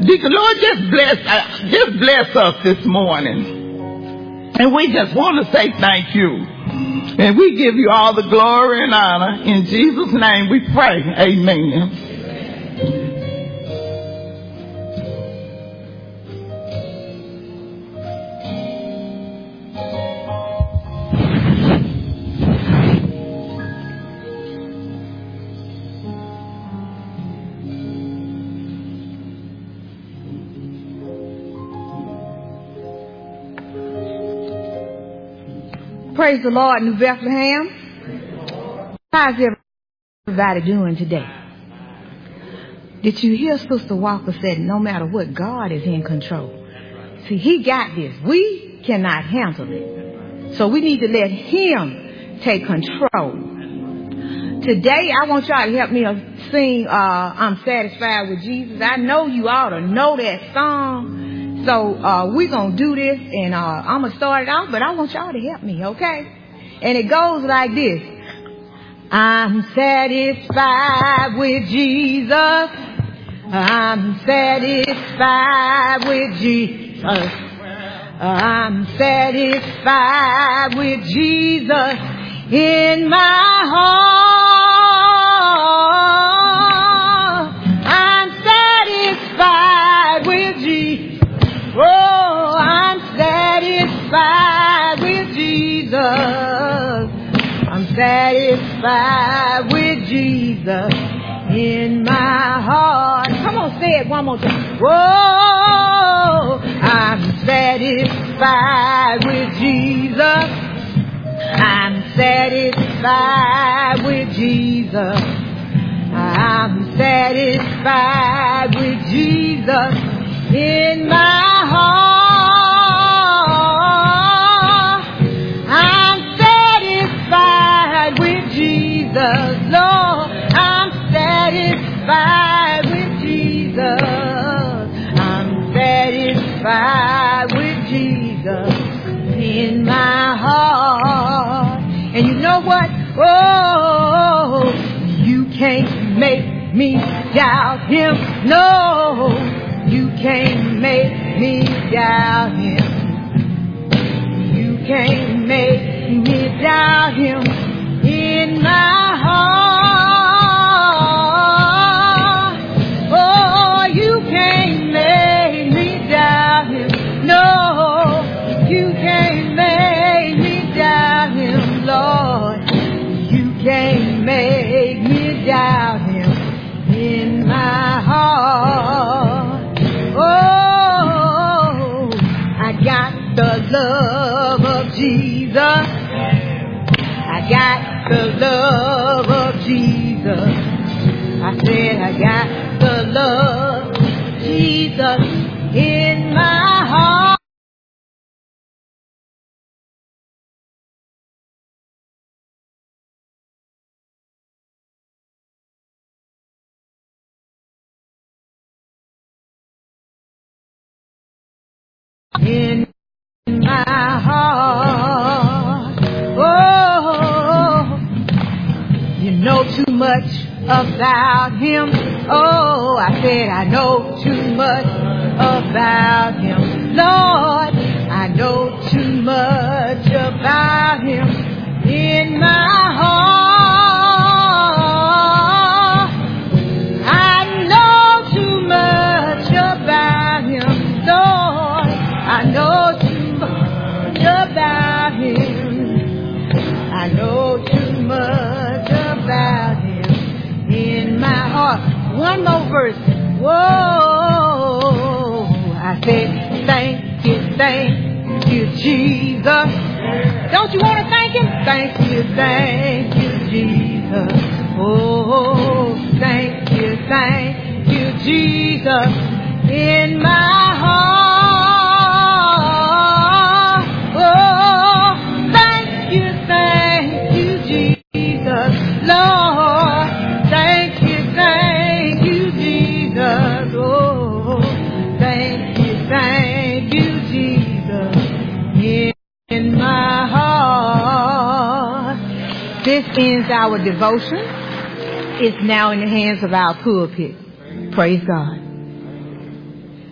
Deacon, Lord, just bless us this morning. And we just want to say thank you. And we give you all the glory and honor. In Jesus' name we pray. Amen. Praise the Lord, New Bethlehem. How's everybody doing today? Did you hear Sister Walker said no matter what, God is in control. See, He got this. We cannot handle it. So we need to let Him take control. Today, I want y'all to help me sing I'm Satisfied with Jesus. I know you ought to know that song. So we're going to do this, and I'm going to start it off, but I want y'all to help me, okay? And it goes like this. I'm satisfied with Jesus. I'm satisfied with Jesus. I'm satisfied with Jesus in my heart. I'm satisfied with Jesus. Oh, I'm satisfied with Jesus. I'm satisfied with Jesus in my heart. Come on, say it one more time. Whoa, I'm satisfied with Jesus. I'm satisfied with Jesus. I'm satisfied with Jesus in my heart. I'm satisfied with Jesus, Lord. I'm satisfied with Jesus. I'm satisfied with Jesus in my heart. And you know what? Oh, you can't make me doubt Him. No, you can't make me doubt Him. You can't make me doubt Him in my heart. Oh, you can't make me doubt Him. No, you can't make me doubt Him, Lord. You can't make me doubt Him in my heart. Oh, I got the love of Jesus. I got the love of Jesus. I said I got the love of Jesus in my heart. In my heart. Oh, you know too much about Him. Oh, I said I know too much about Him. Lord, I know too much about Him in my heart. I know too much about Him, Lord. I know too much about Him. I know too much about Him in my heart. One more verse. Whoa, I said, thank you, Jesus. Don't you want to thank Him? Thank you, Jesus. Oh, thank you, Jesus in my heart. Oh, thank you, Jesus, Lord. Thank you, Jesus. Oh, thank you, Jesus in my heart. This ends our devotion. It's now in the hands of our pulpit. Praise God.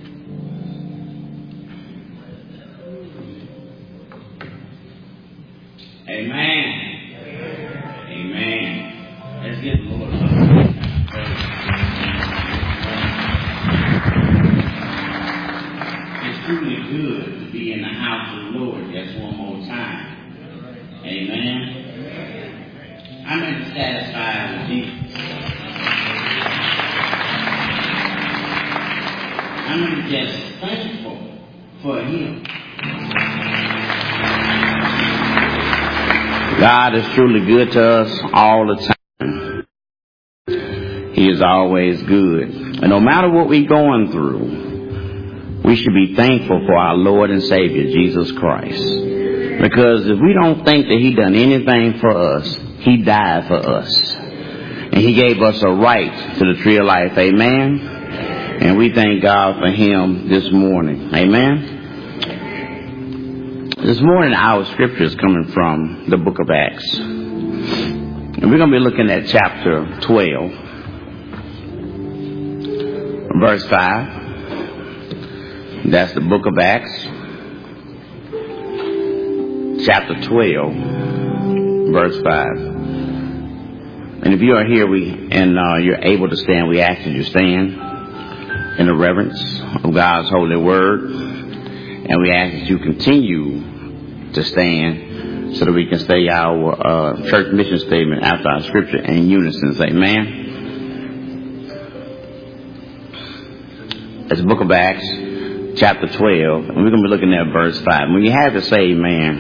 Amen. Amen. Let's get the Lord up. It's truly good to be in the house of the Lord just one more time. Amen. I'm not satisfied with Jesus. I'm just thankful for Him. God is truly good to us all the time. He is always good. And no matter what we're going through, we should be thankful for our Lord and Savior, Jesus Christ. Because if we don't think that He done anything for us, He died for us. And He gave us a right to the tree of life. Amen. And we thank God for Him this morning. Amen. This morning, our scripture is coming from the book of Acts. And we're going to be looking at chapter 12, verse 5. That's the book of Acts, chapter 12, verse 5. And if you are here you're able to stand, we ask that you stand in the reverence of God's holy word. And we ask that you continue to stand so that we can say our church mission statement after our scripture in unison. Amen. It's the book of Acts, chapter 12, and we're going to be looking at verse 5. When you have to say amen.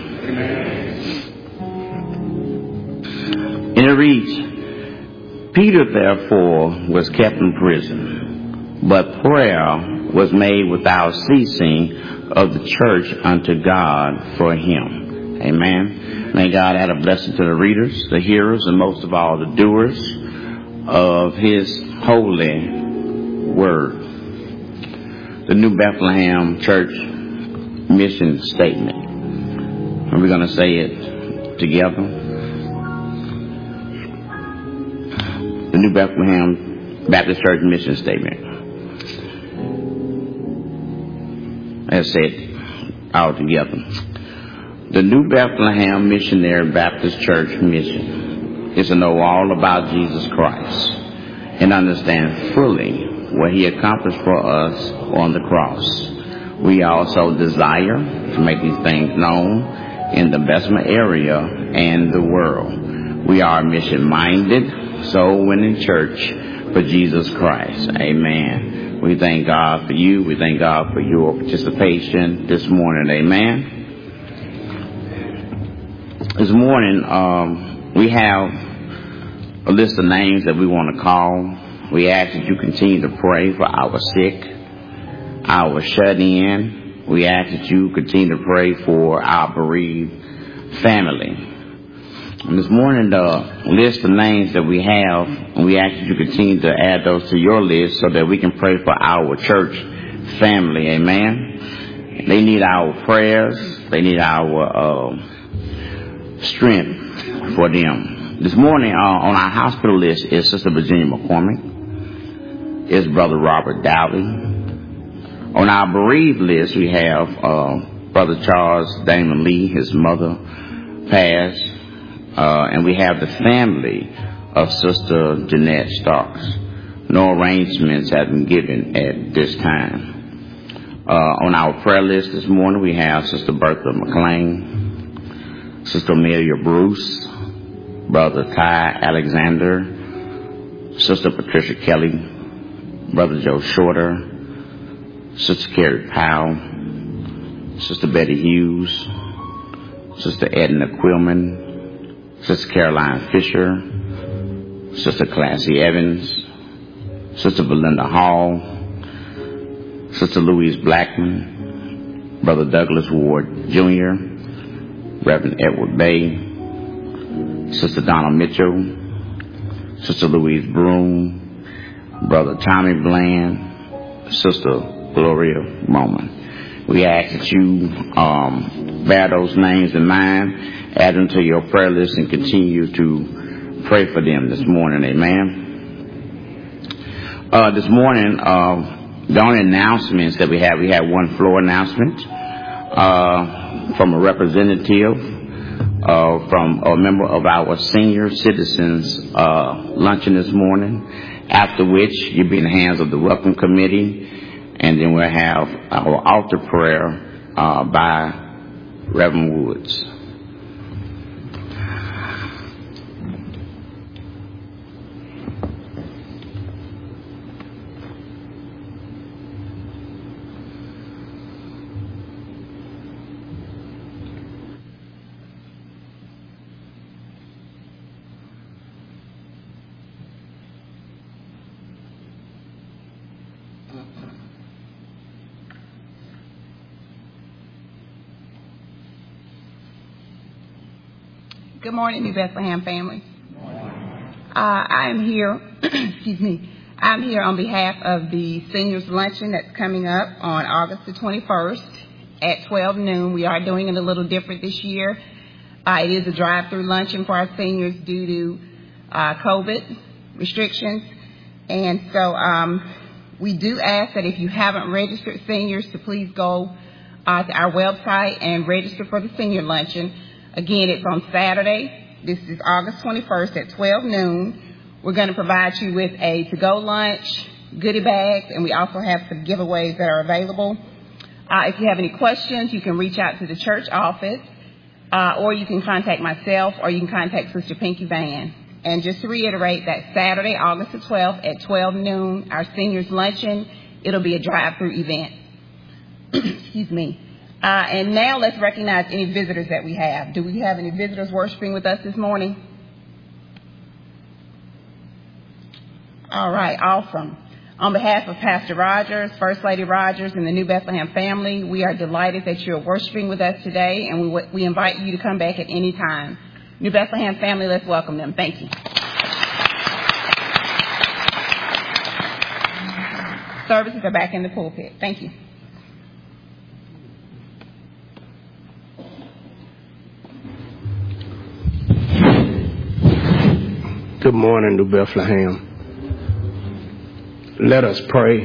And it reads, Peter therefore was kept in prison, but prayer was made without ceasing of the church unto God for him. Amen. May God add a blessing to the readers, the hearers, and most of all the doers of His holy word. The New Bethlehem Church mission statement. And we're going to say it together. The New Bethlehem Baptist Church mission statement. Let's say it all together. The New Bethlehem Missionary Baptist Church mission is to know all about Jesus Christ and understand fully what He accomplished for us on the cross. We also desire to make these things known in the Bessemer area and the world. We are mission-minded, soul-winning church for Jesus Christ. Amen. We thank God for you. We thank God for your participation this morning. Amen. This morning, we have a list of names that we want to call. We ask that you continue to pray for our sick, our shut-in. We ask that you continue to pray for our bereaved family. And this morning, the list of names that we have, we ask that you continue to add those to your list so that we can pray for our church family. Amen. They need our prayers. They need our strength for them. This morning on our hospital list is Sister Virginia McCormick. Is Brother Robert Dowdy. On our bereaved list, we have Brother Charles Damon Lee. His mother passed. And we have the family of Sister Jeanette Starks. No arrangements have been given at this time. On our prayer list this morning, we have Sister Bertha McLean, Sister Amelia Bruce, Brother Ty Alexander, Sister Patricia Kelly, Brother Joe Shorter, Sister Carrie Powell, Sister Betty Hughes, Sister Edna Quillman, Sister Caroline Fisher, Sister Classy Evans, Sister Belinda Hall, Sister Louise Blackman, Brother Douglas Ward Jr., Reverend Edward Bay, Sister Donna Mitchell, Sister Louise Broom, Brother Tommy Bland, Sister Gloria Bowman. We ask that you bear those names in mind, add them to your prayer list, and continue to pray for them this morning. Amen. This morning, the only announcements that we have one floor announcement from a representative from a member of our senior citizens luncheon this morning, after which you'll be in the hands of the welcome committee, and then we'll have our altar prayer by Reverend Woods. Good morning, New Bethlehem family. I am here, excuse me, I'm here on behalf of the seniors luncheon that's coming up on August the 21st at 12 noon. We are doing it a little different this year. It is a drive-through luncheon for our seniors due to COVID restrictions. And so we do ask that if you haven't registered seniors to please go to our website and register for the senior luncheon. Again, it's on Saturday. This is August 21st at 12 noon. We're going to provide you with a to-go lunch, goodie bags, and we also have some giveaways that are available. If you have any questions, you can reach out to the church office, or you can contact myself, or you can contact Sister Pinky Van. And just to reiterate, that Saturday, August the 12th at 12 noon, our seniors luncheon, it'll be a drive-through event. Excuse me. And now let's recognize any visitors that we have. Do we have any visitors worshiping with us this morning? All right, awesome. On behalf of Pastor Rogers, First Lady Rogers, and the New Bethlehem family, we are delighted that you're worshiping with us today, and we invite you to come back at any time. New Bethlehem family, let's welcome them. Thank you. Services are back in the pulpit. Thank you. Good morning, New Bethlehem. Let us pray.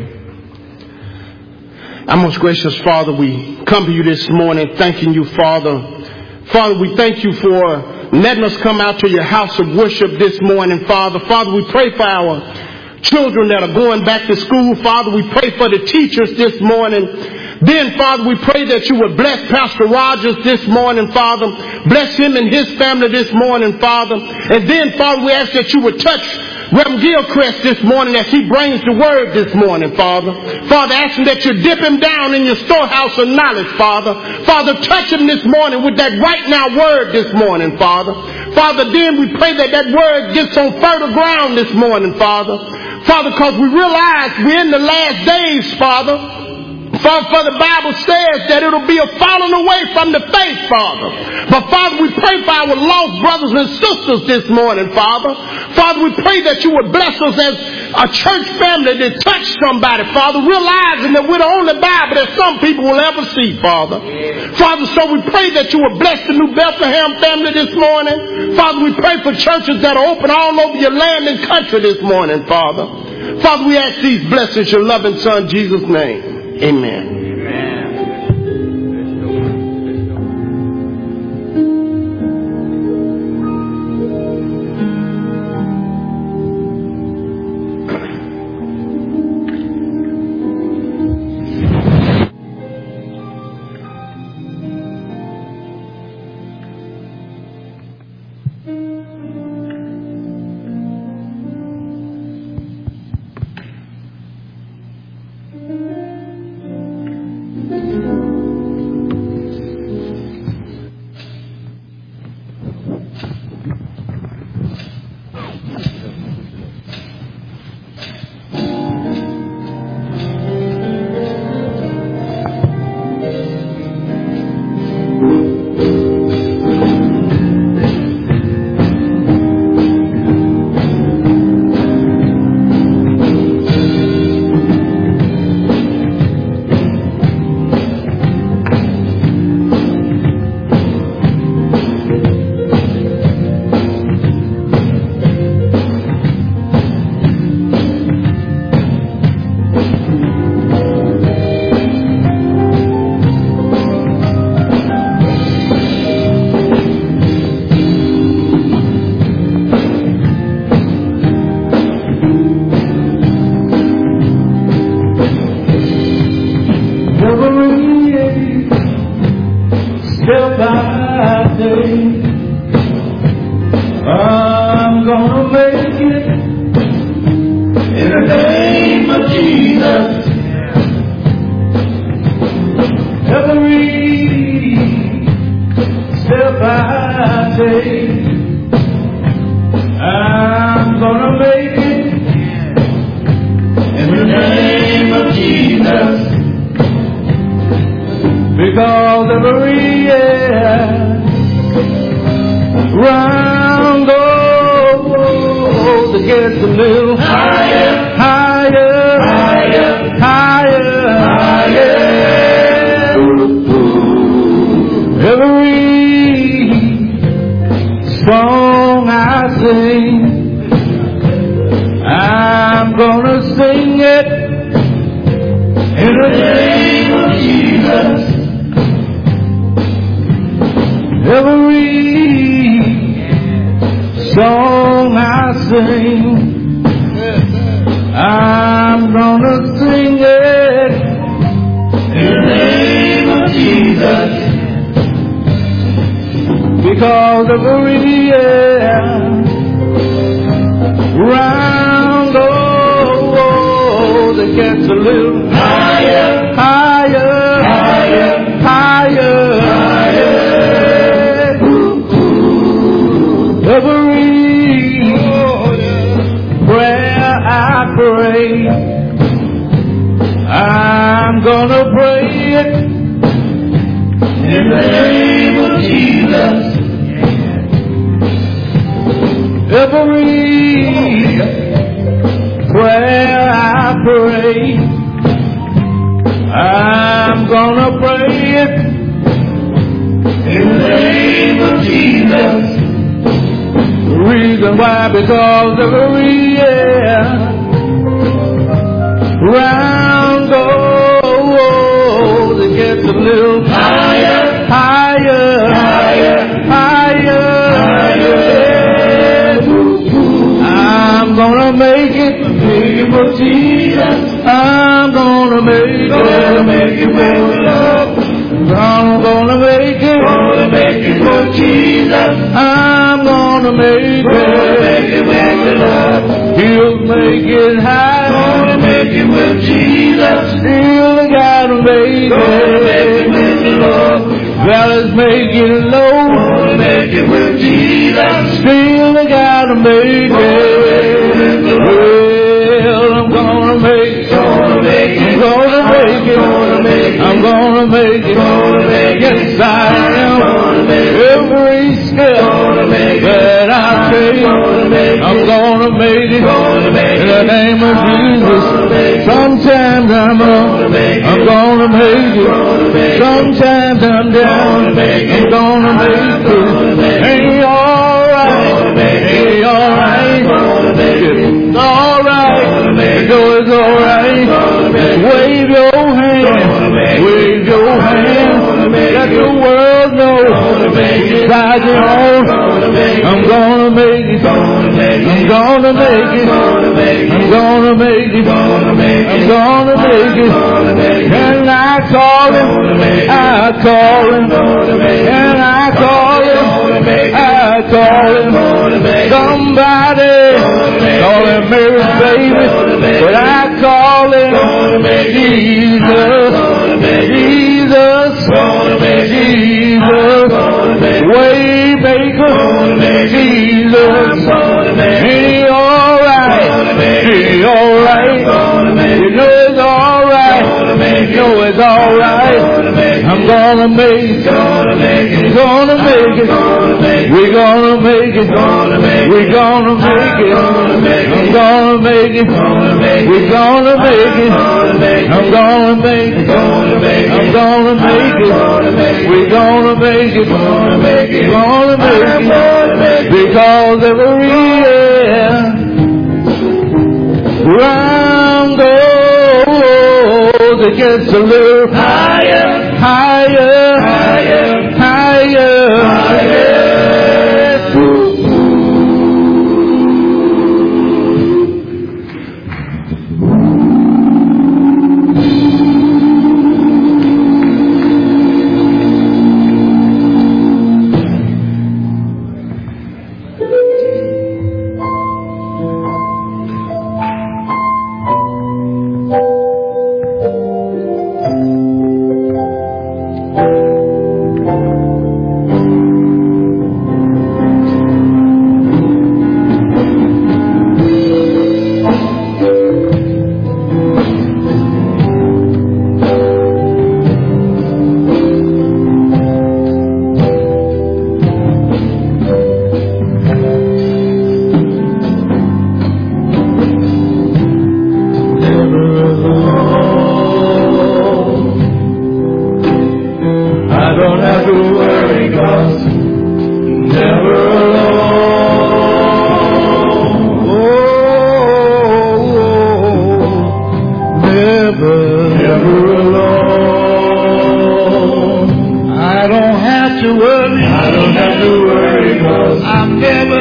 Our most gracious Father, we come to you this morning thanking you, Father. Father, we thank you for letting us come out to your house of worship this morning, Father. Father, we pray for our children that are going back to school. Father, we pray for the teachers this morning. Then, Father, we pray that you would bless Pastor Rogers this morning, Father. Bless him and his family this morning, Father. And then, Father, we ask that you would touch Reverend Gilchrist this morning as he brings the word this morning, Father. Father, asking that you dip him down in your storehouse of knowledge, Father. Father, touch him this morning with that right now word this morning, Father. Father, then we pray that that word gets on fertile ground this morning, Father. Father, because we realize we're in the last days, Father. For the Bible says that it'll be a falling away from the faith, Father. But, Father, we pray for our lost brothers and sisters this morning, Father. Father, we pray that you would bless us as a church family to touch somebody, Father, realizing that we're the only Bible that some people will ever see, Father. Father, so we pray that you would bless the New Bethlehem family this morning. Father, we pray for churches that are open all over your land and country this morning, Father. Father, we ask these blessings in your loving Son, Jesus' name. Amen. say I'm gonna make it in the name of Jesus. Every step I take, I'm gonna make it in the name of Jesus. Because every year round goes, it gets a little higher, higher, higher, higher, higher. Every song I sing, I'm gonna sing it in the name of Jesus. Every song I sing, I'm gonna sing it in the name of Jesus. Because every year round it gets a little higher, higher, higher, higher, higher. Every prayer I pray, I'm gonna pray it in the name of Jesus. Every prayer I pray, I'm gonna pray it in the name of Jesus. The reason why, because every year round goes, it gets a little higher, higher, higher, higher, higher. I'm gonna make it in the name of Jesus. I'm gonna make it with love. I'm gonna make it for Jesus. I'm gonna make it with love. He'll make it high. Gonna make it with Jesus. Still gotta make it with the Lord. Fellas, make it low. Gonna make it with Jesus. Still gotta make it. Well, I'm gonna make it. I'm gonna make it. I'm gonna make it. Yes, I am. Every step that I take, I'm gonna make it in the name of Jesus. Sometimes I'm up, I'm gonna make it. Sometimes I'm down, I'm gonna make it. Ain't alright, ain't alright. It's alright, so it's alright. Wave your hand, wave your hand. Let the world know inside your own. I'm gonna make it. I'm gonna make it. I'm gonna make it. I'm gonna make it. And I call him. I call him. And I call him. I call him. Somebody call him Mary, baby. But I call him Jesus. Jesus. Jesus, Waymaker, Jesus, he alright, he alright, you know it's alright, you know it's alright, I'm gonna make it, gonna make it, we're gonna make it, we're gonna make it, I'm gonna make it, we're gonna make it, I'm gonna make it, I'm gonna make it, we're gonna make it, gonna make it, because every year round goes, it gets a little higher, higher, higher, higher, higher. have to worry, 'cause never alone. Never alone. I don't have to worry. I don't have to worry, 'cause I'm never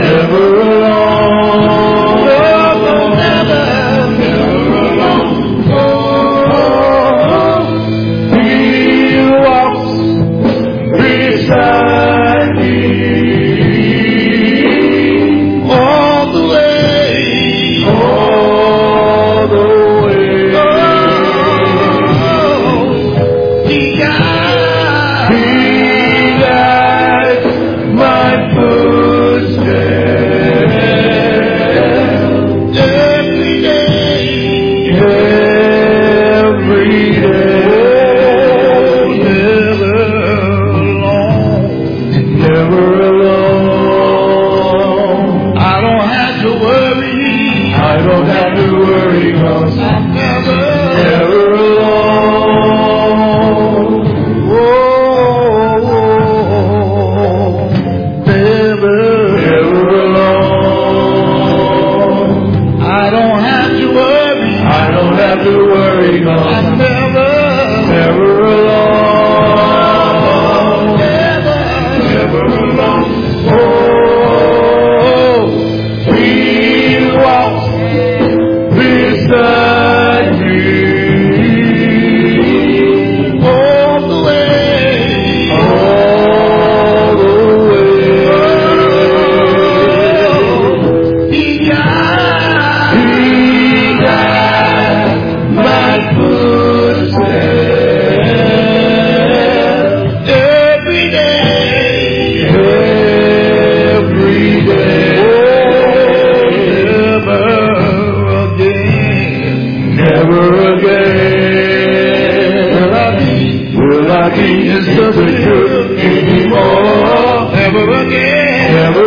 alone. Never alone. He walks beside me all the way. He guides my footsteps every day. Never alone. I don't have to worry. I don't have to worry, 'cause I'm never alone. Never alone. I don't have to worry. I don't have to worry, 'cause I'm never alone. Never alone. He walks beside me all the way. He guides my footsteps every day. Never again will I be insecure anymore. Never again. Never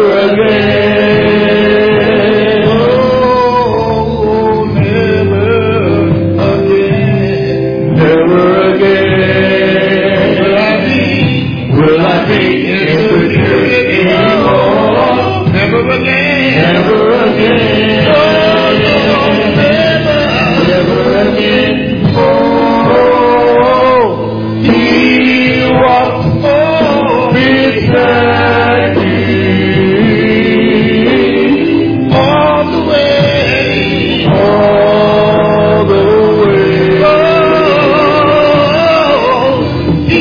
again. Oh, never again. Never again. Will I be insecure anymore? Never again. Never again. Oh, never again. Oh, he walks beside me all the way. Oh, he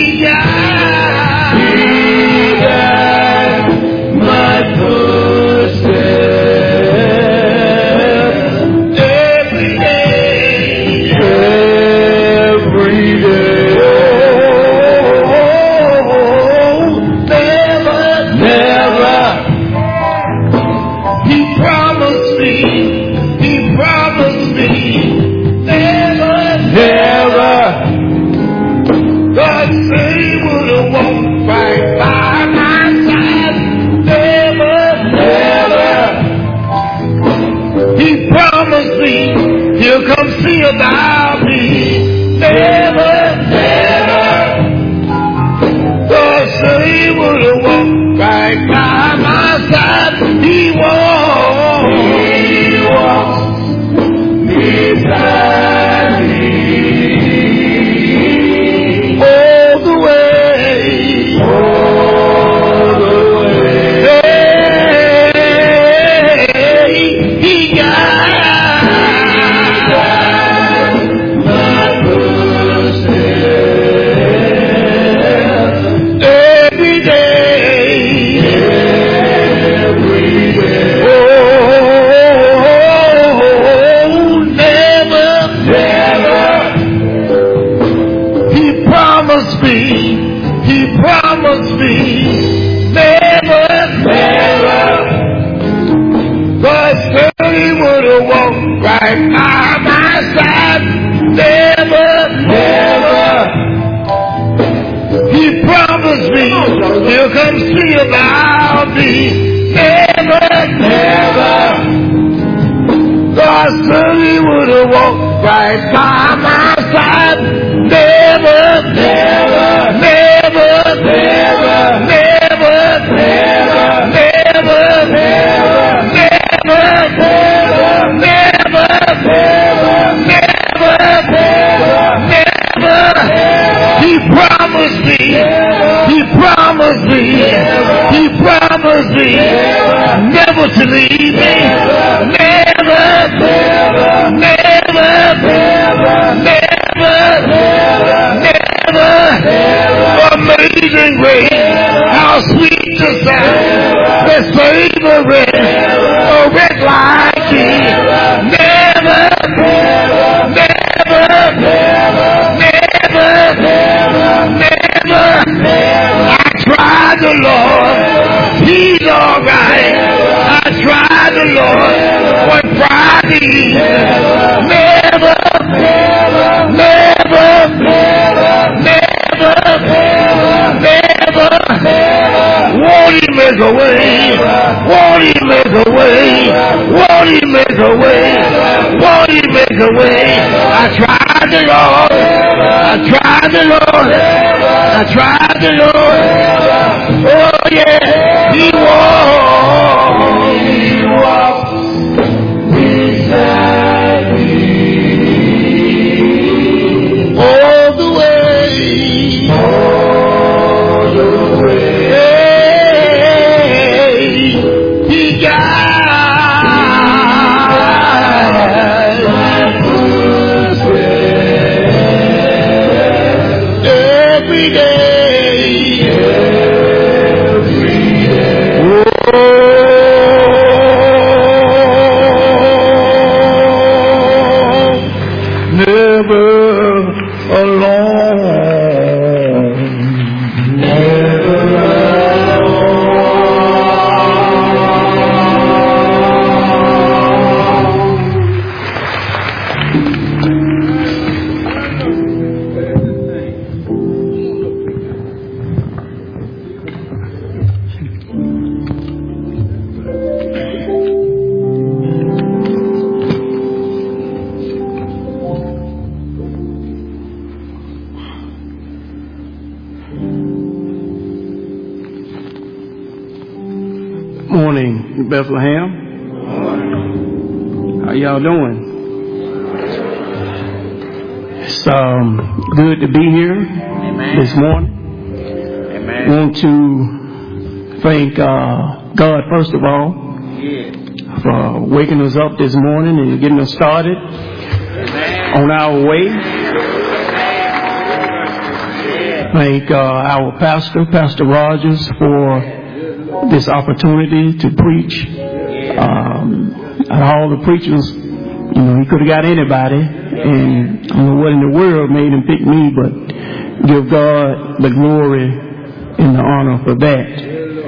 guides my footsteps every day. Never. He promised me, never. God said he would have walked right by my side. Never. He promised me he'll come see about me. Never. God said he would have walked right by my side. He walks beside me all the way. Hey, he guides my footsteps every day. Oh, never. He promised me, never. God said he would have walked right by my side. Never. He promised me he'll come see about me. Never. God said he would have walked right by my side. Never. promised me. He promised me never to leave me. Never. Amazing grace, how sweet the sound that saved a wretch like me. Never. I tried the Lord, He's alright. I tried the Lord, what pride He never. Won't He make a way? Won't He make a way? Won't He make a way? Won't He make a way? I tried the Lord. I tried the Lord. I tried the Lord. Oh yeah, He walked beside me all the way. He guides every day. Oh, never alone. Morning, Bethlehem. How y'all doing? It's good to be here this morning. Amen. Want to thank God first of all for waking us up this morning and getting us started on our way. Thank our pastor, Pastor Rogers, for this opportunity to preach. And all the preachers, he could have got anybody, and I don't know what in the world made him pick me, but give God the glory and the honor for that.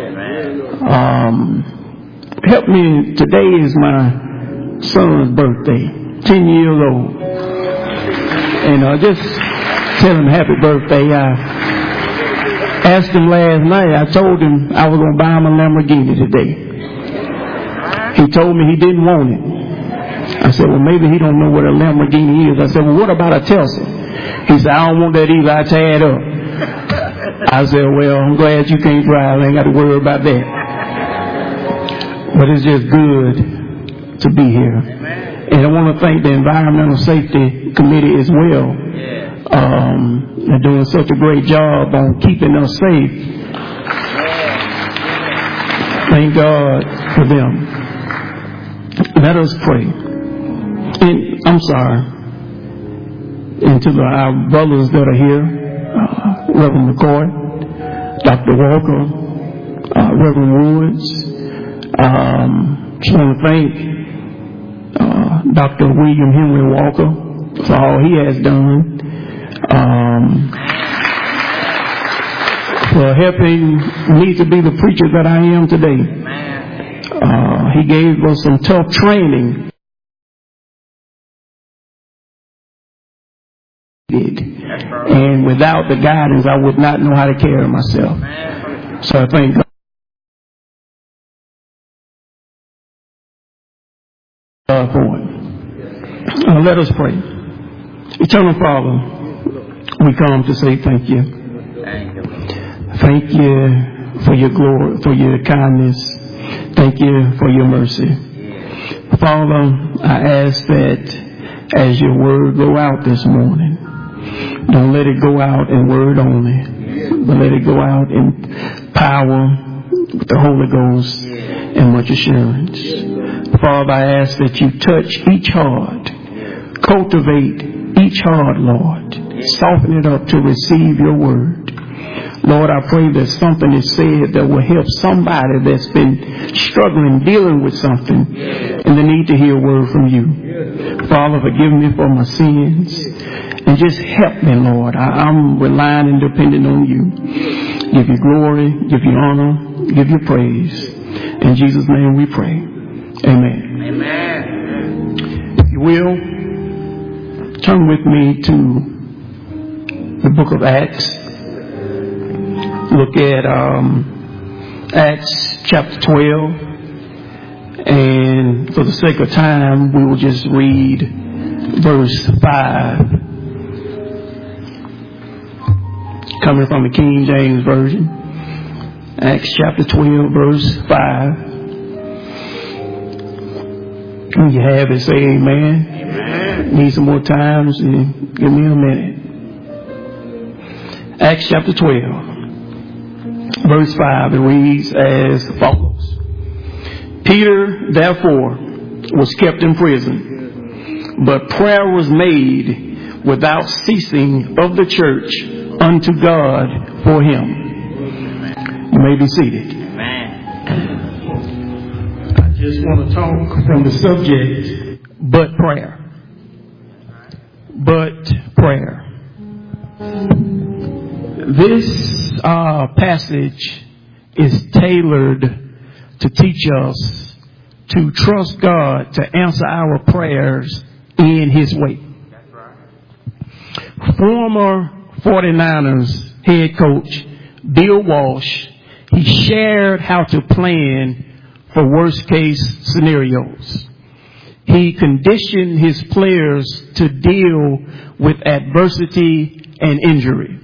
Help me, today is my son's birthday, 10 years old, and just tell him happy birthday. I asked him last night, I told him I was going to buy him a Lamborghini today. He told me he didn't want it. I said, well, maybe he don't know what a Lamborghini is. I said, well, what about a Tesla? He said, I don't want that either. I tear it up. I said, well, I'm glad you can't drive. I ain't got to worry about that. But it's just good to be here. And I want to thank the Environmental Safety Committee as well. They're doing such a great job on keeping us safe. Thank God for them. Let us pray. And I'm sorry. And to our brothers that are here, Reverend McCoy, Dr. Walker, Reverend Woods. Just want to thank Dr. William Henry Walker for all he has done. For helping me to be the preacher that I am today. He gave us some tough training. And without the guidance, I would not know how to carry myself. So I thank God for it. Let us pray. Eternal Father, we come to say thank you. Thank you for your glory, for your kindness. Thank you for your mercy. Father, I ask that as your word go out this morning, don't let it go out in word only, but let it go out in power, with the Holy Ghost, and much assurance. Father, I ask that you touch each heart, cultivate each heart, Lord. Soften it up to receive your word. Lord, I pray that something is said that will help somebody that's been struggling, dealing with something, and they need to hear a word from you. Father, forgive me for my sins, and just help me, Lord. I'm relying and depending on you. Give you glory, give you honor, give you praise. In Jesus' name we pray. Amen. Amen. If you will, turn with me to the book of Acts. Look at Acts chapter 12. And for the sake of time, we will just read verse 5. Coming from the King James Version. Acts chapter 12, verse 5. When you have it, say amen. Amen. Need some more time, so give me a minute. Acts chapter 12. Verse 5, it reads as follows. Peter, therefore, was kept in prison, but prayer was made without ceasing of the church unto God for him. You may be seated. I just want to talk from the subject, but prayer. But prayer. This passage is tailored to teach us to trust God to answer our prayers in His way. Former 49ers head coach Bill Walsh, he shared how to plan for worst case scenarios. He conditioned his players to deal with adversity and injury.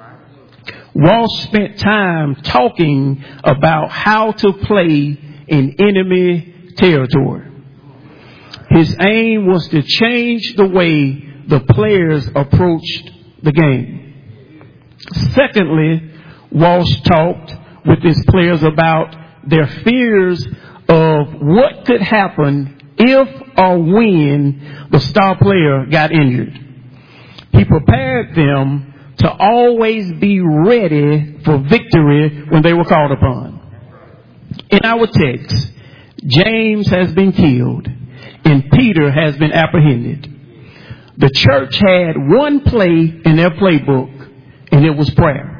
Walsh spent time talking about how to play in enemy territory. His aim was to change the way the players approached the game. Secondly, Walsh talked with his players about their fears of what could happen if or when the star player got injured. He prepared them to always be ready for victory when they were called upon. In our text, James has been killed and Peter has been apprehended. The church had one play in their playbook, and it was prayer.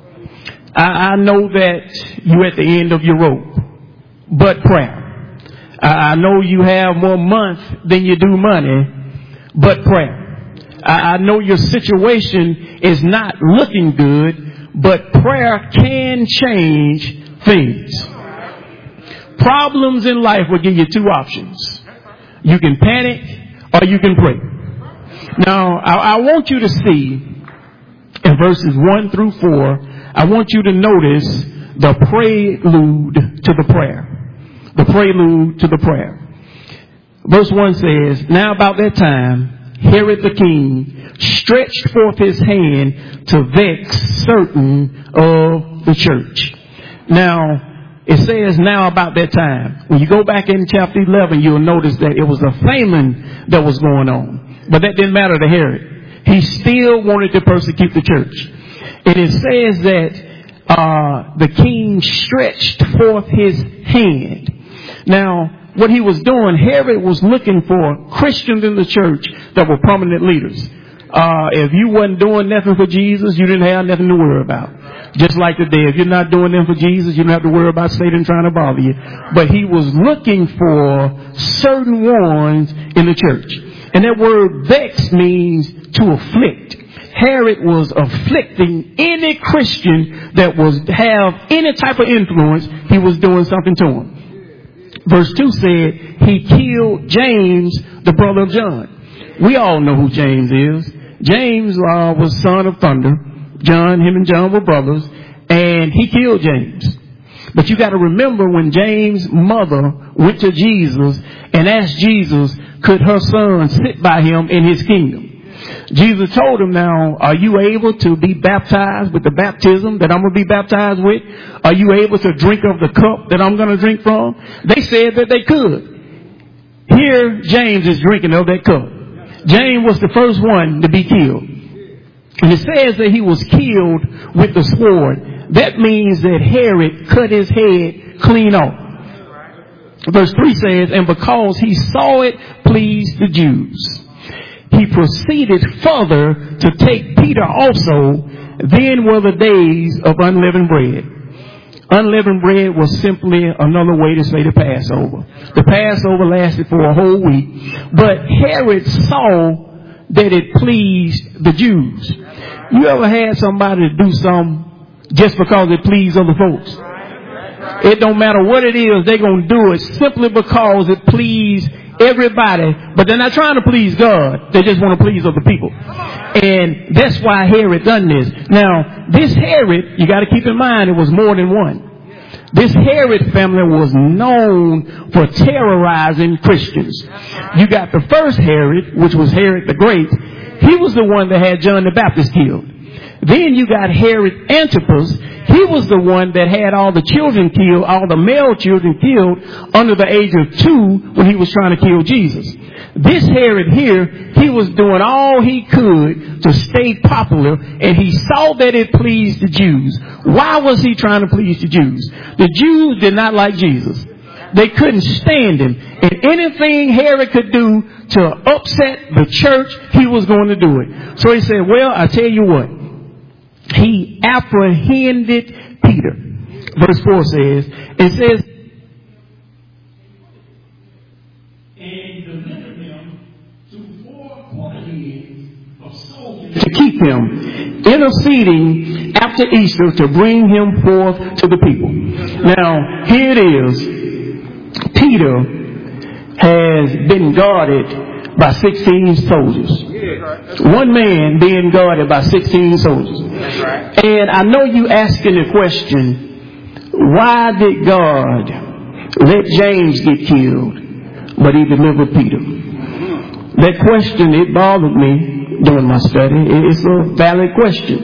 I know that you're at the end of your rope, but prayer. I know you have more month than you do money, but prayer. I know your situation is not looking good, but prayer can change things. Problems in life will give you two options. You can panic or you can pray. Now, I want you to see in verses 1 through 4, I want you to notice the prelude to the prayer. The prelude to the prayer. Verse 1 says, now about that time, Herod the king stretched forth his hand to vex certain of the church. Now, it says now about that time. When you go back in chapter 11, you'll notice that it was a famine that was going on. But that didn't matter to Herod. He still wanted to persecute the church. And it says that the king stretched forth his hand. Now, what he was doing, Herod was looking for Christians in the church that were prominent leaders. If you wasn't doing nothing for Jesus, you didn't have nothing to worry about. Just like today, if you're not doing them for Jesus, you don't have to worry about Satan trying to bother you. But he was looking for certain ones in the church. And that word vex means to afflict. Herod was afflicting any Christian that was have any type of influence. He was doing something to him. Verse 2 said, he killed James, the brother of John. We all know who James is. James was son of thunder. Him and John were brothers, and he killed James. But you got to remember when James' mother went to Jesus and asked Jesus, could her son sit by him in his kingdom? Jesus told him, now, are you able to be baptized with the baptism that I'm going to be baptized with? Are you able to drink of the cup that I'm going to drink from? They said that they could. Here, James is drinking of that cup. James was the first one to be killed. And it says that he was killed with the sword. That means that Herod cut his head clean off. Verse 3 says, and because he saw it pleased the Jews, he proceeded further to take Peter also. Then were the days of unleavened bread. Unleavened bread was simply another way to say the Passover. The Passover lasted for a whole week. But Herod saw that it pleased the Jews. You ever had somebody do something just because it pleased other folks? It don't matter what it is, they're going to do it simply because it pleased everybody. But they're not trying to please God. They just want to please other people. And that's why Herod done this. Now, this Herod, you got to keep in mind, it was more than one. This Herod family was known for terrorizing Christians. You got the first Herod, which was Herod the Great. He was the one that had John the Baptist killed. Then you got Herod Antipas. He was the one that had all the children killed, all the male children killed under the age of 2 when he was trying to kill Jesus. This Herod here, he was doing all he could to stay popular, and he saw that it pleased the Jews. Why was he trying to please the Jews? The Jews did not like Jesus. They couldn't stand him. And anything Herod could do to upset the church, he was going to do it. So he said, well, I tell you what. He apprehended Peter. Verse 4 says, it says, and delivered him to 4 quarter-heads of soldiers to keep him, interceding after Easter to bring him forth to the people. Now, here it is. Peter has been guarded by 16 soldiers. One man being guarded by 16 soldiers. And I know you asking the question, why did God let James get killed, but he delivered Peter? That question, it bothered me during my study. It's a valid question.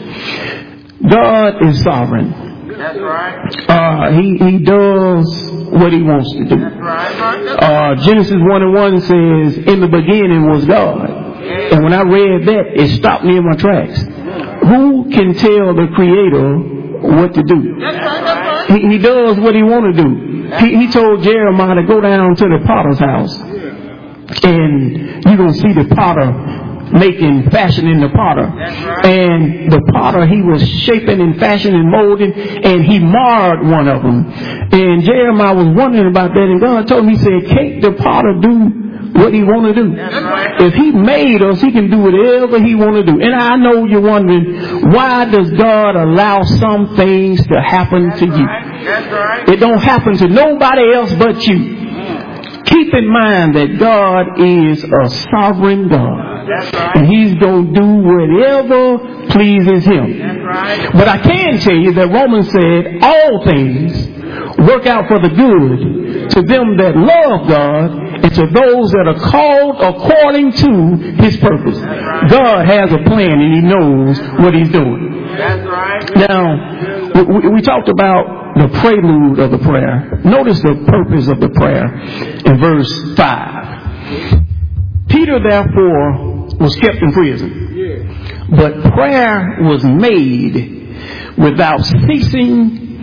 God is sovereign. That's right. He does what he wants to do. Genesis 1:1 says, in the beginning was God. And when I read that, it stopped me in my tracks. Who can tell the Creator what to do? He does what he want to do. He told Jeremiah to go down to the potter's house. And you're going to see the potter fashioning the potter. And the potter, he was shaping and fashioning and molding, and he marred one of them. And Jeremiah was wondering about that, and God told him, he said, can't the potter do what he want to do? If he made us, he can do whatever he want to do. And I know you're wondering, why does God allow some things to happen to you? It don't happen to nobody else but you. Keep in mind that God is a sovereign God. And he's going to do whatever pleases him. But I can tell you that Romans said all things work out for the good to them that love God and to those that are called according to his purpose. God has a plan and he knows what he's doing. Now, we talked about the prelude of the prayer. Notice the purpose of the prayer in verse 5. Peter therefore was kept in prison, but prayer was made without ceasing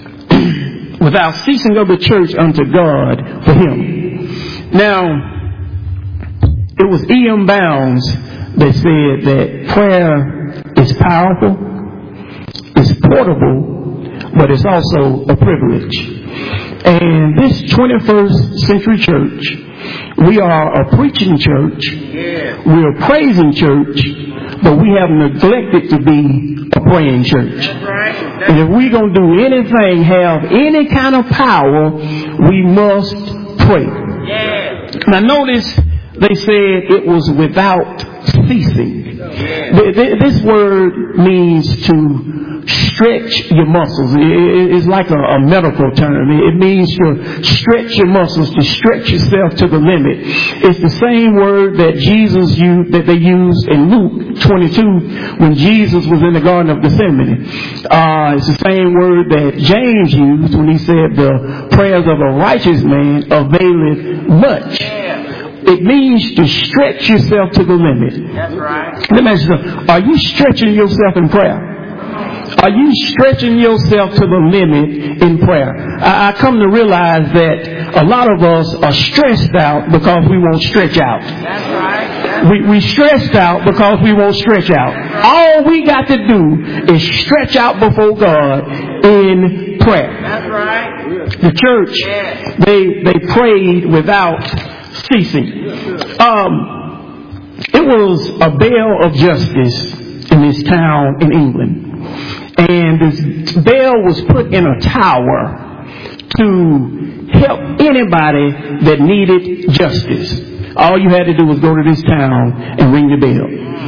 of the church unto God for him. Now, it was E.M. Bounds that said that prayer is powerful, it's portable, but it's also a privilege. And this 21st century church, we are a preaching church, we're a praising church, but we have neglected to be a praying church. And if we're going to do anything, have any kind of power, we must pray. Now notice they said it was without ceasing. This word means to stretch your muscles. It's like a medical term. It means to stretch your muscles, to stretch yourself to the limit. It's the same word that Jesus used, that they used in Luke 22 when Jesus was in the Garden of Gethsemane. It's the same word that James used when he said the prayers of a righteous man availeth much. It means to stretch yourself to the limit. That's right. Let me ask you something. Are you stretching yourself in prayer? Are you stretching yourself to the limit in prayer? I come to realize that a lot of us are stressed out because we won't stretch out. That's right. We stressed out because we won't stretch out. All we got to do is stretch out before God in prayer. That's right. The church, they prayed without ceasing. It was a bell of justice in this town in England. And this bell was put in a tower to help anybody that needed justice. All you had to do was go to this town and ring the bell.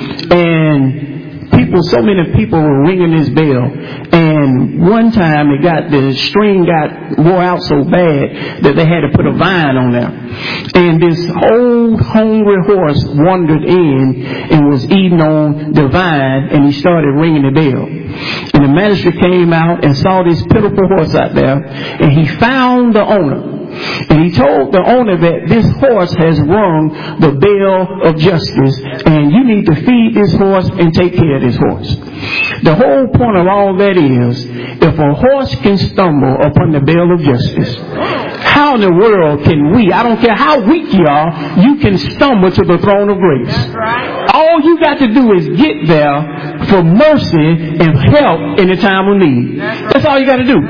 And so many people were ringing this bell. And one time the string got wore out so bad that they had to put a vine on there. And this old hungry horse wandered in and was eating on the vine, and he started ringing the bell. And the magistrate came out and saw this pitiful horse out there, and he found the owner. And he told the owner that this horse has rung the bell of justice, and you need to feed this horse and take care of this horse. The whole point of all that is, if a horse can stumble upon the bell of justice, how in the world can we, I don't care how weak you are, you can stumble to the throne of grace. All you got to do is get there for mercy and help in the time of need. That's all you got to do.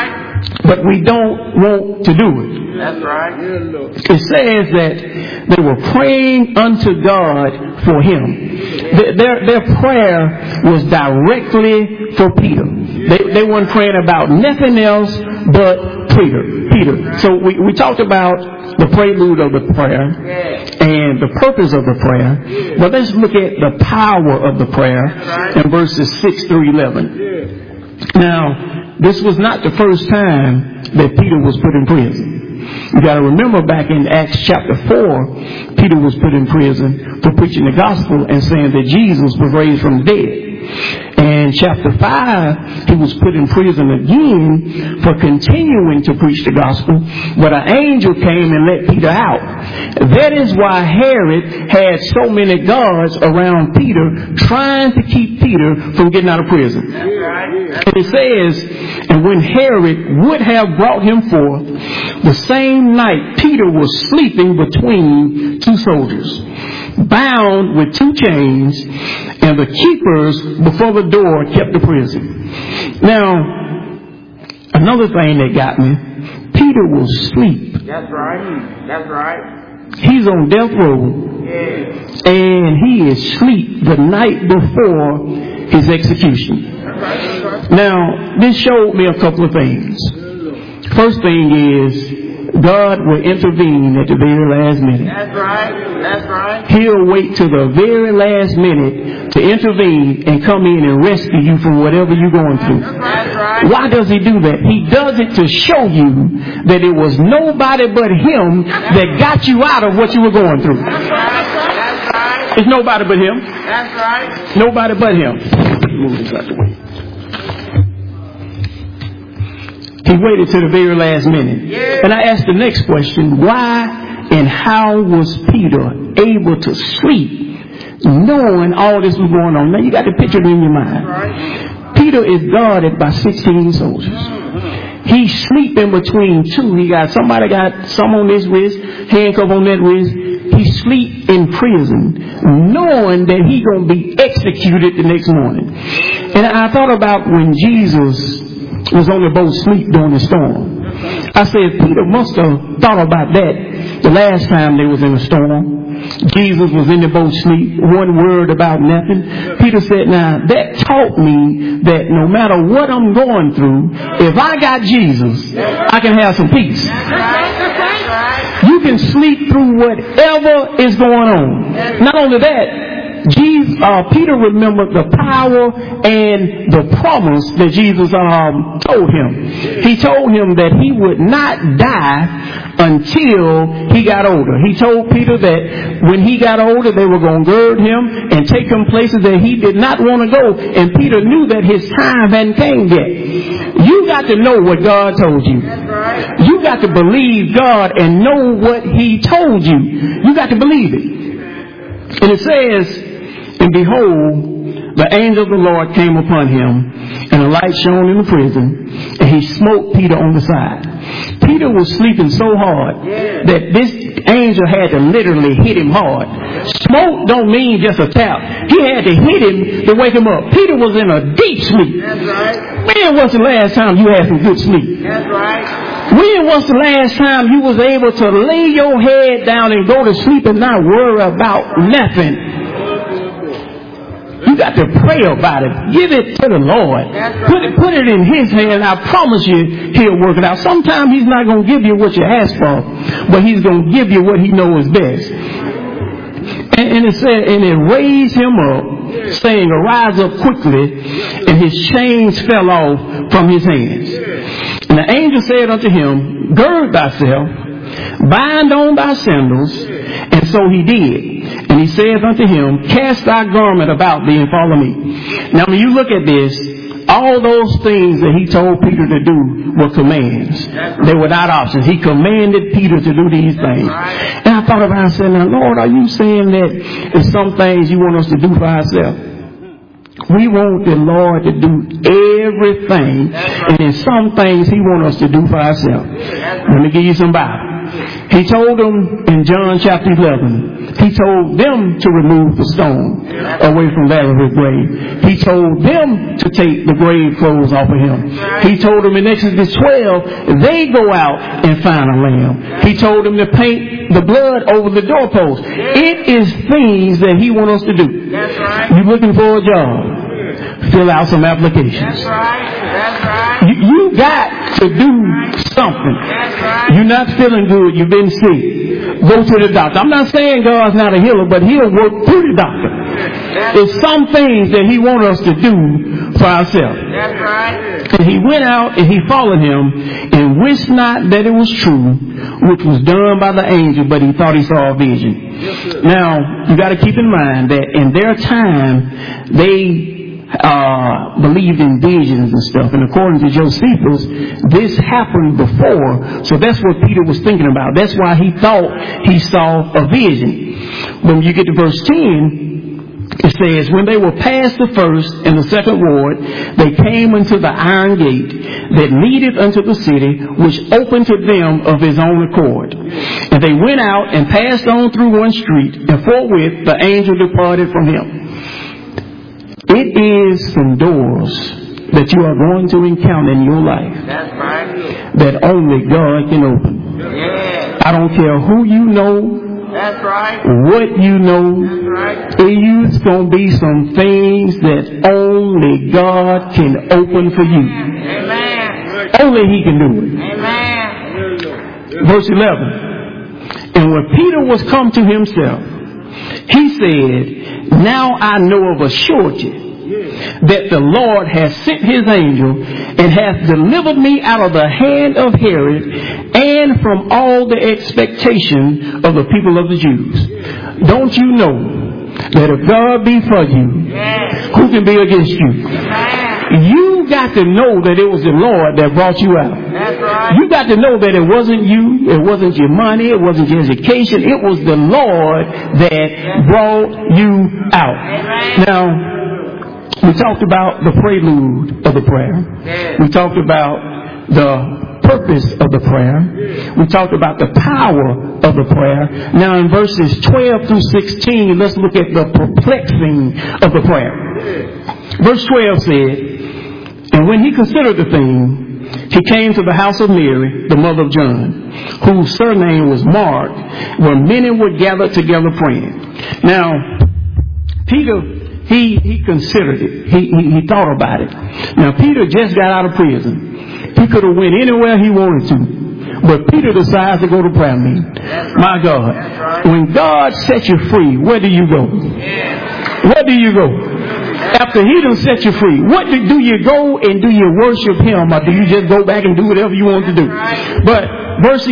But we don't want to do it. That's right. It says that they were praying unto God for him. Their prayer was directly for Peter. They weren't praying about nothing else but Peter. So we talked about the prelude of the prayer and the purpose of the prayer. But let's look at the power of the prayer in verses 6 through 11. Now, this was not the first time that Peter was put in prison. You got to remember back in Acts chapter 4, Peter was put in prison for preaching the gospel and saying that Jesus was raised from the dead. And chapter 5, he was put in prison again for continuing to preach the gospel, but an angel came and let Peter out. That is why Herod had so many guards around Peter trying to keep Peter from getting out of prison. And it says, and when Herod would have brought him forth, the same night Peter was sleeping between two soldiers, bound with two chains, and the keepers before the door kept the prison. Now, another thing that got me, Peter was asleep. That's right. He's on death row, and he is asleep the night before his execution. Now, this showed me a couple of things. First thing is, God will intervene at the very last minute. That's right. He'll wait to the very last minute to intervene and come in and rescue you from whatever you're going through. That's right. Why does he do that? He does it to show you that it was nobody but him that got you out of what you were going through. That's right. It's nobody but him. That's right. Nobody but him. Move this out the way. He waited to the very last minute. And I asked the next question, why and how was Peter able to sleep knowing all this was going on? Now you got to picture it in your mind. Peter is guarded by 16 soldiers. He's sleeping between two. Somebody got some on this wrist, handcuff on that wrist. He sleep in prison knowing that he's going to be executed the next morning. And I thought about when Jesus was on the boat asleep during the storm. I said, Peter must have thought about that the last time they was in a storm. Jesus was in the boat asleep, one word about nothing. Peter said, now that taught me that no matter what I'm going through, if I got Jesus, I can have some peace. You can sleep through whatever is going on. Not only that, Peter remembered the power and the promise that Jesus told him. He told him that he would not die until he got older. He told Peter that when he got older, they were going to gird him and take him places that he did not want to go. And Peter knew that his time hadn't came yet. You got to know what God told you. You got to believe God and know what he told you. You got to believe it. And it says, and behold, the angel of the Lord came upon him, and a light shone in the prison, and he smote Peter on the side. Peter was sleeping so hard that this angel had to literally hit him hard. Smote don't mean just a tap. He had to hit him to wake him up. Peter was in a deep sleep. When was the last time you had some good sleep? When was the last time you was able to lay your head down and go to sleep and not worry about nothing? You got to pray about it. Give it to the Lord. Put it in his hand. I promise you he'll work it out. Sometimes he's not going to give you what you ask for, but he's going to give you what he knows is best. And it said, and it raised him up, saying, arise up quickly, and his chains fell off from his hands. And the angel said unto him, gird thyself, bind on thy sandals. And so he did. And he saith unto him, cast thy garment about thee and follow me. Now when you look at this, all those things that he told Peter to do were commands. They were not options. He commanded Peter to do these things. And I thought about it and said, now Lord, are you saying that there's some things you want us to do for ourselves? We want the Lord to do everything, and in some things he wants us to do for ourselves. Let me give you some Bible. He told them in John chapter 11, he told them to remove the stone away from Lazarus' grave. He told them to take the grave clothes off of him. He told them in Exodus 12, they go out and find a lamb. He told them to paint the blood over the doorpost. It is things that he wants us to do. You're looking for a job. Fill out some applications. You got to do something. You're not feeling good. You've been sick. Go to the doctor. I'm not saying God's not a healer, but he'll work through the doctor. There's some things that he wants us to do for ourselves. And he went out and he followed him and wished not that it was true, which was done by the angel, but he thought he saw a vision. Now, you got to keep in mind that in their time, they believed in visions and stuff, and according to Josephus, this happened before, so that's what Peter was thinking about. That's why he thought he saw a vision. When you get to verse 10, it says, when they were past the first and the second ward, they came unto the iron gate that leadeth unto the city, which opened to them of his own accord. And they went out and passed on through one street, and forthwith the angel departed from him. It is some doors that you are going to encounter in your life that only God can open. I don't care who you know, what you know. It's going to be some things that only God can open for you. Only he can do it. Verse 11. And when Peter was come to himself, he said, now I know of a surety that the Lord has sent his angel and hath delivered me out of the hand of Herod and from all the expectation of the people of the Jews. Don't you know that if God be for you, who can be against you? You got to know that it was the Lord that brought you out. You got to know that it wasn't you, it wasn't your money, it wasn't your education, it was the Lord that brought you out. Now, we talked about the prelude of the prayer. We talked about the purpose of the prayer. We talked about the power of the prayer. Now in verses 12 through 16, let's look at the perplexing of the prayer. Verse 12 said, and when he considered the thing, he came to the house of Mary, the mother of John, whose surname was Mark, where many were gathered together praying. Now, Peter, he considered it. He thought about it. Now, Peter just got out of prison. He could have went anywhere he wanted to. But Peter decides to go to prayer meeting. My God. When God sets you free, where do you go? Where do you go? After he done set you free, what do you go and do you worship him, or do you just go back and do whatever you want to do? But verse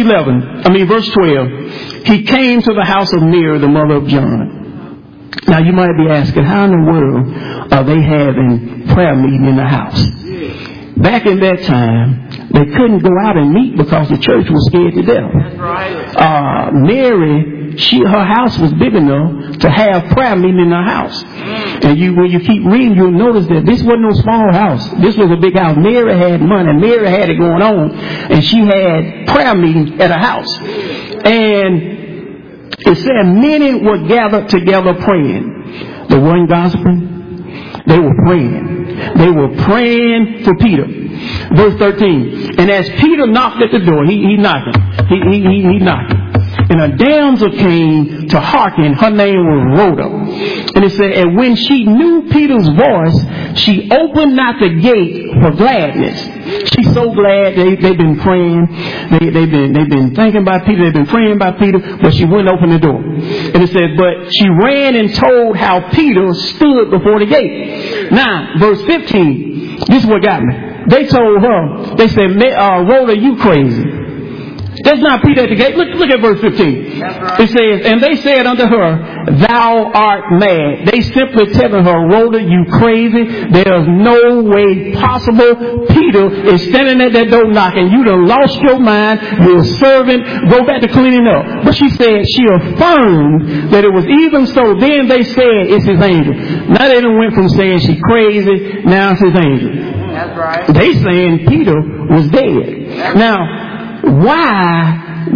12, he came to the house of Mary, the mother of John. Now you might be asking, how in the world are they having prayer meeting in the house? Back in that time, they couldn't go out and meet because the church was scared to death. Mary, her house was big enough to have prayer meeting in her house. And when you keep reading, you'll notice that this wasn't no small house. This was a big house. Mary had money. Mary had it going on. And she had prayer meetings at her house. And it said many were gathered together praying. They weren't gossiping. They were praying. They were praying for Peter. Verse 13. And as Peter knocked at the door, he knocking. He knocking. And a damsel came to hearken. Her name was Rhoda. And it said, and when she knew Peter's voice, she opened not the gate for gladness. She's so glad they've been praying. They've been thinking about Peter. They've been praying about Peter, but she wouldn't open the door. And it said, but she ran and told how Peter stood before the gate. Now, verse 15, this is what got me. They told her, they said, Rhoda, you crazy. There's not Peter at the gate. Look at verse 15. Right. It says, and they said unto her, thou art mad. They simply telling her, Rhoda, you crazy. There's no way possible. Peter is standing at that door knocking. You done lost your mind. You're a servant. Go back to cleaning up. But she said, she affirmed that it was even so. Then they said, it's his angel. Now they done went from saying she crazy. Now it's his angel. That's right. They saying Peter was dead. Now, why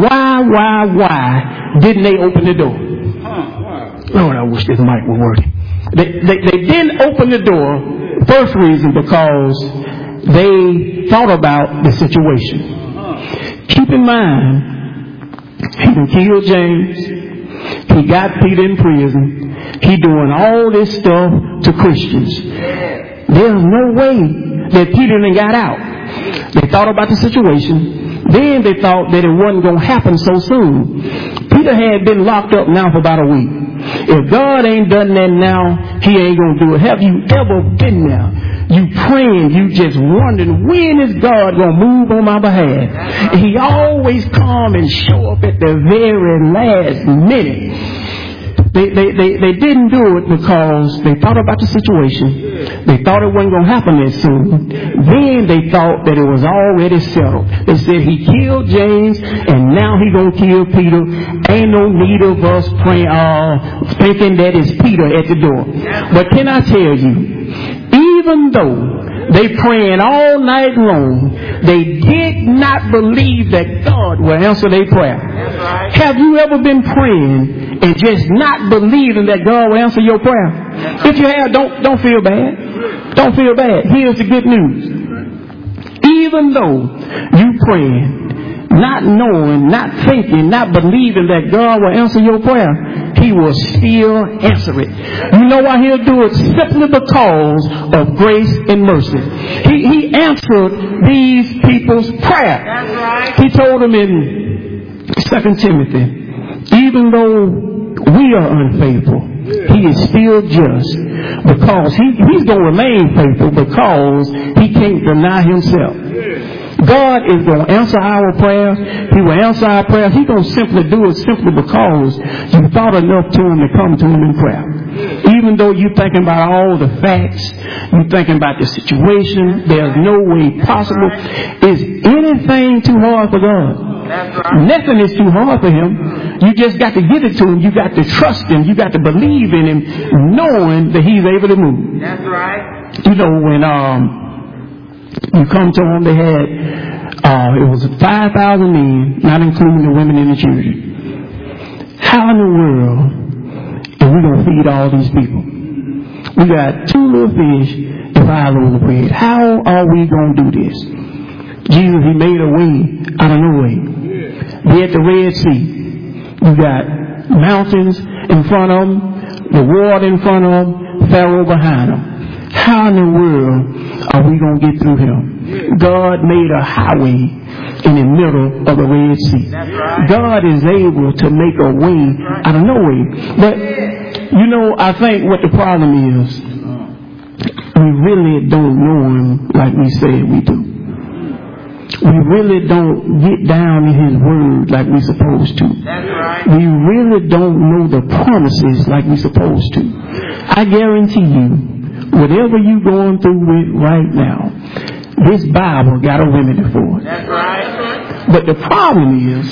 didn't they open the door? Lord, I wish this mic were working. They didn't open the door. First reason, because they thought about the situation. Keep in mind, he done killed James. He got Peter in prison. He doing all this stuff to Christians. There's no way that Peter done got out. They thought about the situation. Then they thought that it wasn't going to happen so soon. Peter had been locked up now for about a week. If God ain't done that now, he ain't going to do it. Have you ever been there? You praying, you just wondering, when is God going to move on my behalf? He always come and show up at the very last minute. They didn't do it because they thought about the situation. They thought it wasn't going to happen that soon. Then they thought that it was already settled. They said he killed James and now he going to kill Peter. Ain't no need of us praying, thinking that it's Peter at the door. But can I tell you, even though they praying all night long, they did not believe that God will answer their prayer. Have you ever been praying and just not believing that God will answer your prayer? If you have, don't feel bad. Don't feel bad. Here's the good news. Even though you praying, not knowing, not thinking, not believing that God will answer your prayer, he will still answer it. You know why he'll do it? Simply because of grace and mercy. He answered these people's prayer. That's right. He told them in 2 Timothy, even though we are unfaithful, he is still just, because he's going to remain faithful because he can't deny himself. God is going to answer our prayers. He will answer our prayers. He's going to simply do it simply because you thought enough to him to come to him in prayer. Even though you're thinking about all the facts, you're thinking about the situation, there's no way possible. Is anything too hard for God? Nothing is too hard for him. You just got to give it to him. You got to trust him. You got to believe in him, knowing that he's able to move. That's right. You know, when you come to them, they had, it was 5,000 men, not including the women and the children. How in the world are we going to feed all these people? We got 2 little fish and 5 loaves of bread. How are we going to do this? Jesus, he made a way out of no way. We're at the Red Sea. We got mountains in front of them, the water in front of them, Pharaoh behind them. How in the world are we going to get through him? God made a highway in the middle of the Red Sea. God is able to make a way out of no way. But You know, I think what the problem is, we really don't know him like we say we do. We really don't get down in his word like we're supposed to. That's right. We really don't know the promises like we're supposed to. I guarantee you, whatever you're going through with right now, this Bible got a remedy for it. That's right. But the problem is,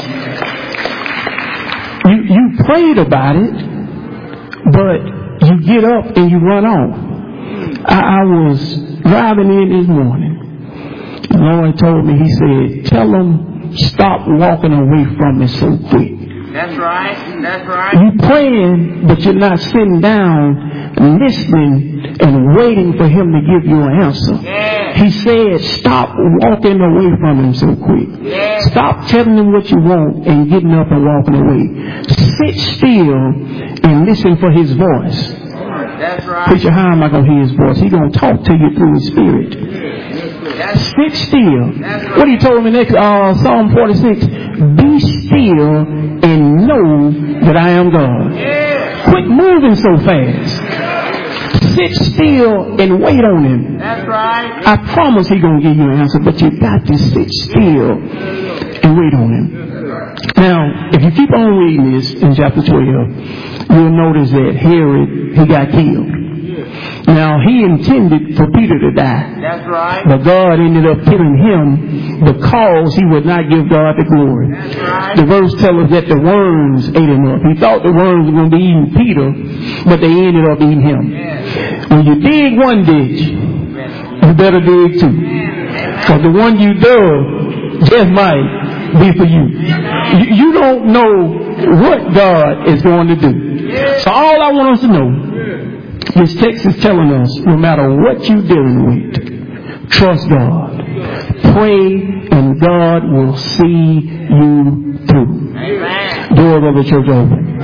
you prayed about it, but you get up and you run off. I was driving in this morning. The Lord told me, he said, tell them stop walking away from me so quick. That's right. That's right. You praying, but you're not sitting down, listening, and waiting for him to give you an answer. Yeah. He said, stop walking away from him so quick. Yeah. Stop telling him what you want and getting up and walking away. Sit still and listen for his voice. That's right. Preacher, how am I going to hear his voice? He's going to talk to you through his spirit. Sit still. What he told me next, Psalm 46, be still and know that I am God. Yeah. Quit moving so fast. Sit still and wait on him. That's right. I promise he's going to give you an answer, but you got to sit still and wait on him. Now, if you keep on reading this in chapter 12, you'll notice that Herod, he got killed. Now, he intended for Peter to die. That's right. But God ended up killing him because he would not give God the glory. That's right. The verse tells us that the worms ate him up. He thought the worms were going to be eating Peter, but they ended up eating him. Yeah. When you dig one ditch, you better dig two. Because the one you dug just might be for you. You don't know what God is going to do. So all I want us to know, this text is telling us, no matter what you're dealing with, trust God. Pray and God will see you through. Amen. Doors of the church open.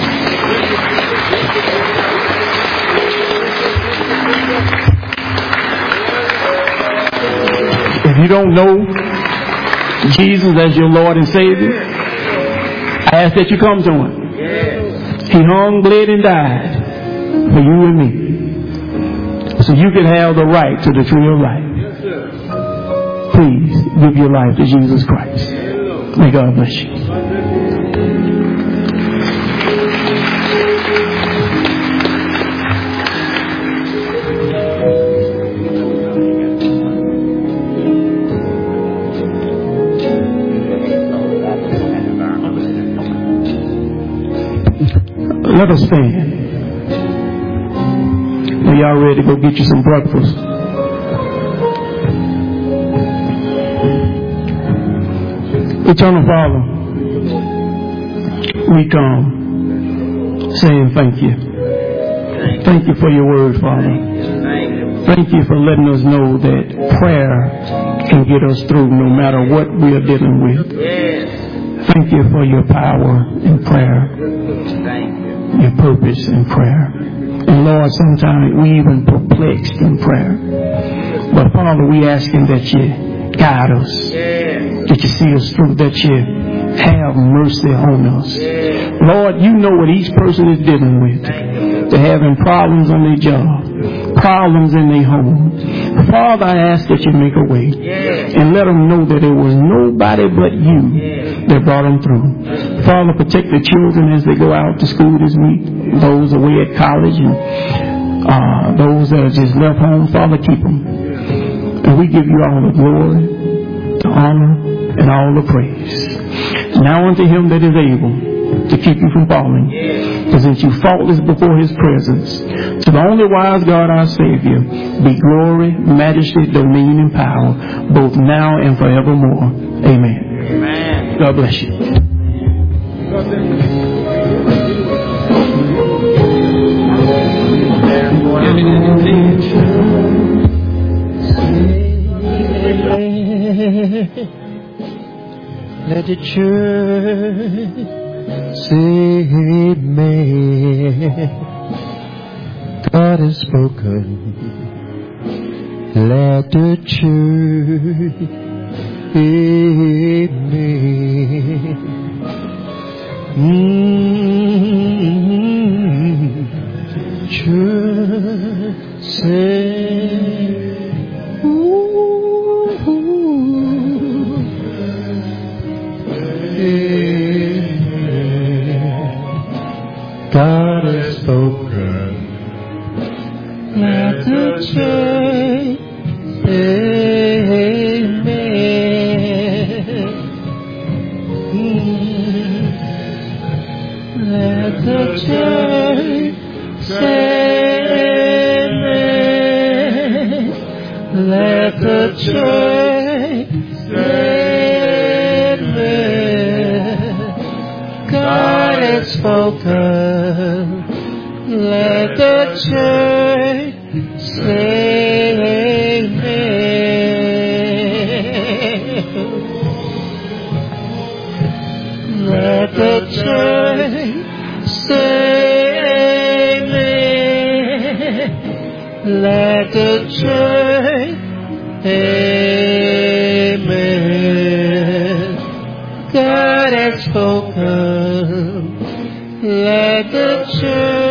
If you don't know Jesus as your Lord and Savior, I ask that you come to him. He hung, bled, and died for you and me, so you can have the right to the tree of life. Please give your life to Jesus Christ. May God bless you. Let us stand. Y'all ready to go get you some breakfast? Eternal Father, we come saying thank you. Thank you for your word, Father. Thank you for letting us know that prayer can get us through no matter what we are dealing with. Thank you for your power in prayer, your purpose in prayer. And Lord, sometimes we even perplexed in prayer. But Father, we asking that you guide us, that you see us through, that you have mercy on us. Lord, you know what each person is dealing with. They're having problems on their job, problems in their home. Father, I ask that you make a way and let them know that there was nobody but you that brought them through. Father, protect the children as they go out to school this week, those away at college, and those that are just left home. Father, keep them. And we give you all the glory, the honor, and all the praise. Now unto him that is able to keep you from falling, present you faultless before his presence. To the only wise God, our Savior, be glory, majesty, dominion, and power, both now and forevermore. Amen. Amen. God bless you. Let the church say amen. God has spoken. Let the church amen. the church say amen. Let the church say amen. God has spoken. Let the church say amen. Let the church say amen. Let the church amen. God has spoken. Let the church